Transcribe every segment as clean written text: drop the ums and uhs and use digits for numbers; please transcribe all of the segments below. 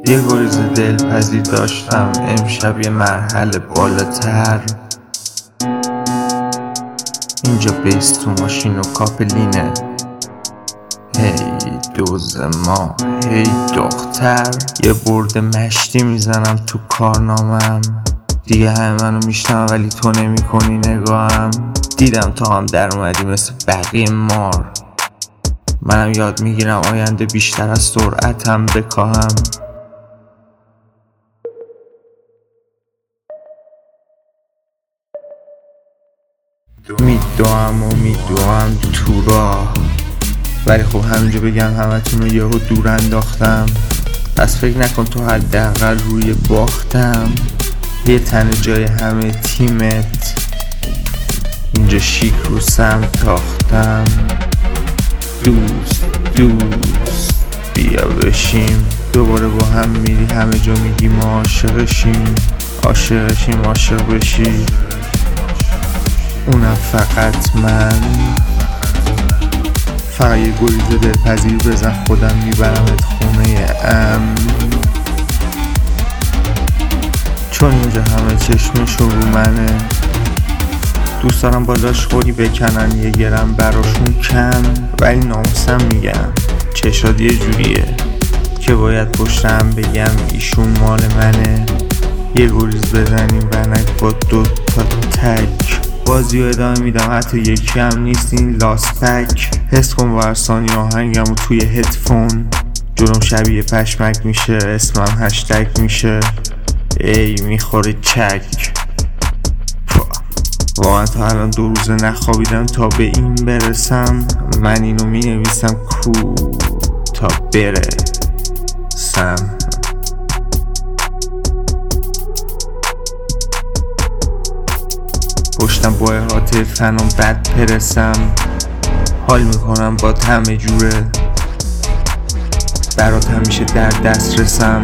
یه گریز دلپذیر داشتم امشب یه مرحله بالاتر. اینجا بیس تو ماشین و کاپلینه. هی دوز ما هی دختر، یه برد مشتی میزنم تو کارنامم. دیگه همه منو میشنم ولی تو نمی کنی نگاهم. دیدم تا هم در اومدی مثل بقیه مار. منم یاد میگیرم آینده بیشتر از سرعتم بکاهم. میدوام تو راه، ولی خب همینجا بگم همتون رو یهو دور انداختم. پس فکر نکن تو حداقل روی باختم. یه تن جای همه تیمت، اینجا شیک رو سمت تاختم. دوست بیا بشیم دوباره با هم میری همه جا میگی ما عاشقشیم عاشق بشی. اونم فقط من. فقط یه گریز دلپذیر بزن خودم میبرمت خونه چون اینجا همه چشمشون رو منه. دوست دارم بالاش خوری بکنن یه گرم براشون کم، ولی ناموسم میگم چشاد یه جوریه که باید پشتم بگم ایشون مال منه. یه گریز بزنیم بنک با 2 تا تک. بازی رو ادامه میدم حتی یکی هم نیست این لاستک. حس کن ورسانی آهنگم و توی هدفون. جلوم شبیه پشمک میشه اسمم هشتگ میشه. ای میخوره چک. واقعا تا الان 2 روزه نخوابیدم تا به این برسم. من اینو مینویسم کو تا برسم. پشتم با احاطه فنم بد پرسم. حال میکنم با همه جوره برات همیشه در دست رسم.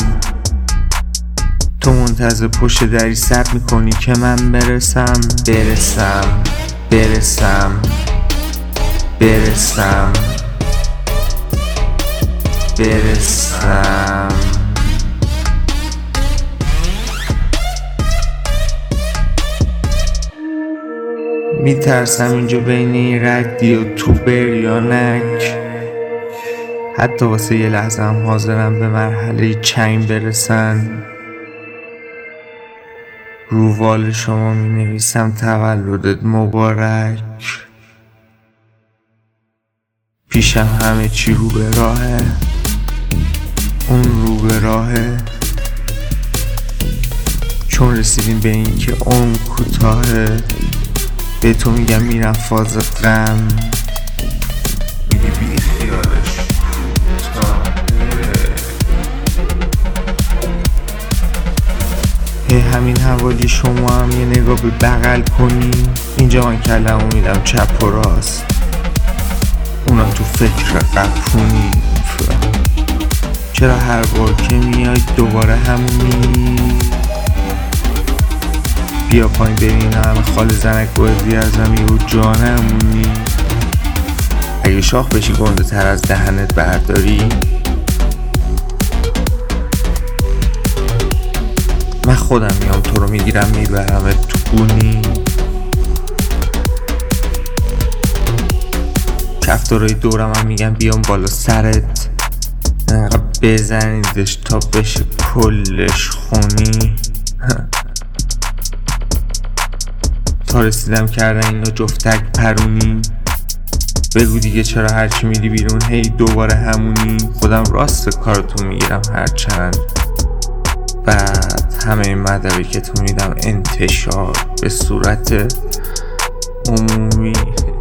تو منتظر پشت دری سب میکنی که من برسم. میترسم اینجا بین این ردی و تو بریانک. حتی واسه یه لحظه هم حاضرم به مرحله چنگ برسن. رو وال شما می نویسم تولدت مبارک. پیشم همه چی رو به راهه، اون رو به راهه. چون رسیدیم به این که اون کوتاهه. به تو میگم میرم فاز غم. میگی بی خیالش همین حوالی شما هم یه نگاه به بغل کنی. اینجا من کلمو میدم چپ و راست، اونم تو فکر قپونی. چرا هر بار که میای دوباره همونی؟ بیا پایین ببین همه خال زنک بازی ازم یهو جانمونی. اگه شاخ بشی گنده تر از دهنت برداری. من خودم میام تو رو میگیرم میبرمت تو گونی. کفتارای دورم هم میگم بیام بالا سرت. انقدر بزنیدش تا بشه کلش خونی. تا رسیدم کردن اینا جفتک پرونی. بگو دیگه چرا هرچی میدی بیرون هی دوباره همونی. خودم راست کارتون میگیرم هرچند بعد همه این مدرکتون میدم انتشار به صورت عمومی.